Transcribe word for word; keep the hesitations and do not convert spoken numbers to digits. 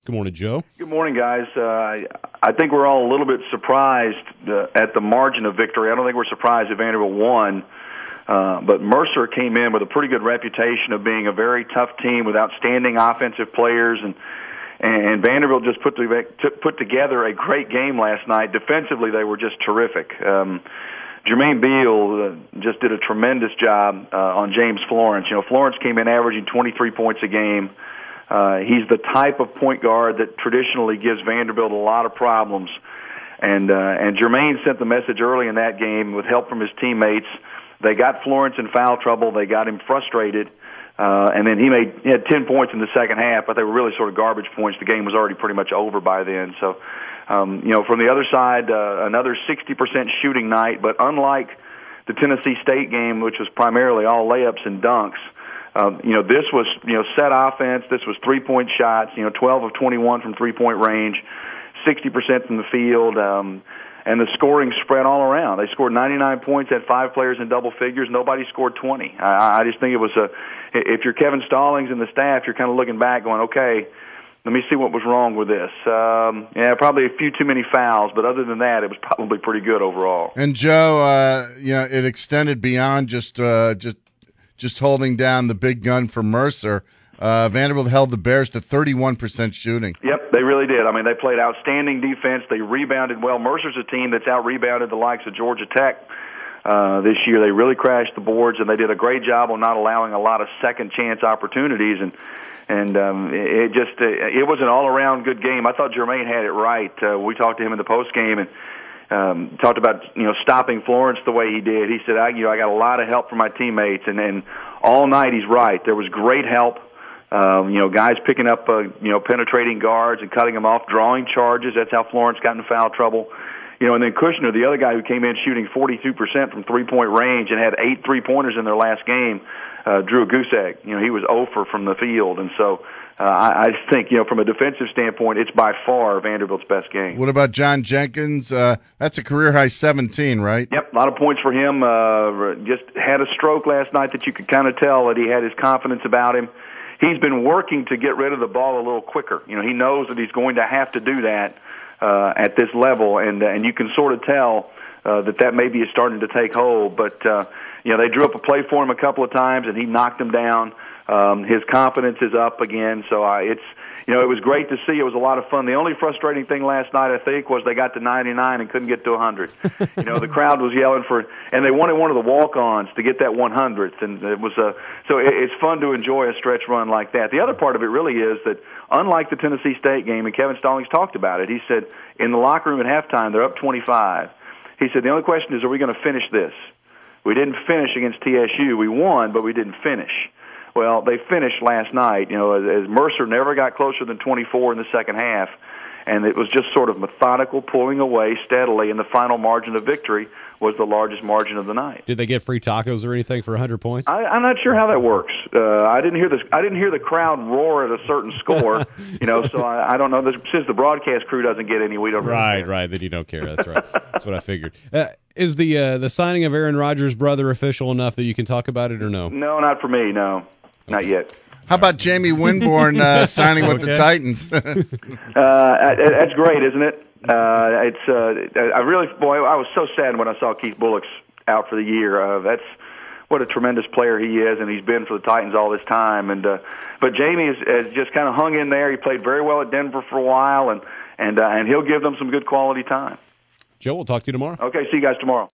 Good morning, Joe. Good morning, guys. Uh, I, I think we're all a little bit surprised uh, at the margin of victory. I don't think we're surprised that Vanderbilt won, uh, but Mercer came in with a pretty good reputation of being a very tough team with outstanding offensive players, and and Vanderbilt just put to, put together a great game last night. Defensively, they were just terrific. Um, Jermaine Beal uh, just did a tremendous job uh, on James Florence. You know, Florence came in averaging twenty-three points a game. Uh, he's the type of point guard that traditionally gives Vanderbilt a lot of problems. And uh, and Jermaine sent the message early in that game with help from his teammates. They got Florence in foul trouble. They got him frustrated. Uh, and then he made he had ten points in the second half, but they were really sort of garbage points. The game was already pretty much over by then. So, um, you know, from the other side, uh, another sixty percent shooting night. But unlike the Tennessee State game, which was primarily all layups and dunks, Um, you know, this was, you know, set offense. This was three-point shots, you know, twelve of twenty-one from three-point range, sixty percent from the field, um, and the scoring spread all around. They scored ninety-nine points, had five players in double figures. Nobody scored twenty. I, I just think it was a, if you're Kevin Stallings and the staff, you're kind of looking back going, okay, let me see what was wrong with this. Um, yeah, probably a few too many fouls, but other than that, it was probably pretty good overall. And, Joe, uh, you know, it extended beyond just uh, just just holding down the big gun for Mercer. Uh, Vanderbilt held the Bears to thirty-one percent shooting. Yep, they really did. I mean, they played outstanding defense. They rebounded well. Mercer's a team that's out-rebounded the likes of Georgia Tech uh, this year. They really crashed the boards, and they did a great job on not allowing a lot of second-chance opportunities. And and um, it just it was an all-around good game. I thought Jermaine had it right. Uh, we talked to him in the postgame, and Um, talked about, you know, stopping Florence the way he did. He said, I, you know, I got a lot of help from my teammates, and, and all night he's right. There was great help. Um, you know, guys picking up, uh, you know, penetrating guards and cutting them off, drawing charges. That's how Florence got in foul trouble. You know, and then Kushner, the other guy who came in shooting forty-two percent from three-point range and had eight three-pointers in their last game, uh, drew a goose egg. You know, he was zero for from the field, and so Uh, I, I think, you know, from a defensive standpoint, it's by far Vanderbilt's best game. What about John Jenkins? Uh, that's a career-high seventeen, right? Yep, a lot of points for him. Uh, just had a stroke last night that you could kind of tell that he had his confidence about him. He's been working to get rid of the ball a little quicker. You know, he knows that he's going to have to do that uh, at this level, and and you can sort of tell uh, that that maybe is starting to take hold. But, uh, you know, they drew up a play for him a couple of times, and he knocked them down. Um, his confidence is up again, so uh, it's, you know, it was great to see. It was a lot of fun. The only frustrating thing last night, I think, was they got to ninety-nine and couldn't get to one hundred. You know, the crowd was yelling for, and they wanted one of the walk-ons to get that one hundredth, and it was a, so it, it's fun to enjoy a stretch run like that. The other part of it really is that, unlike the Tennessee State game, and Kevin Stallings talked about it, he said in the locker room at halftime they're up twenty-five. He said the only question is, are we going to finish this? We didn't finish against T S U. We won, but we didn't finish. Well, they finished last night, you know, as, as Mercer never got closer than twenty-four in the second half, and it was just sort of methodical, pulling away steadily, and the final margin of victory was the largest margin of the night. Did they get free tacos or anything for one hundred points? I, I'm not sure how that works. Uh, I didn't hear the I didn't hear the crowd roar at a certain score, you know. So I, I don't know. This, since the broadcast crew doesn't get any, we don't. Right, really right. Then you don't care. That's right. That's what I figured. Uh, is the uh, the signing of Aaron Rodgers' brother official enough that you can talk about it, or no? No, not for me. No. Not yet. How about Jamie Winborn uh, signing with okay. the Titans? uh, that's great, isn't it? Uh, it's. Uh, I really, boy, I was so sad when I saw Keith Bullock's out for the year. Uh, that's what a tremendous player he is, and he's been for the Titans all this time. And uh, but Jamie has, has just kind of hung in there. He played very well at Denver for a while, and and uh, and he'll give them some good quality time. Joe, we'll talk to you tomorrow. Okay, see you guys tomorrow.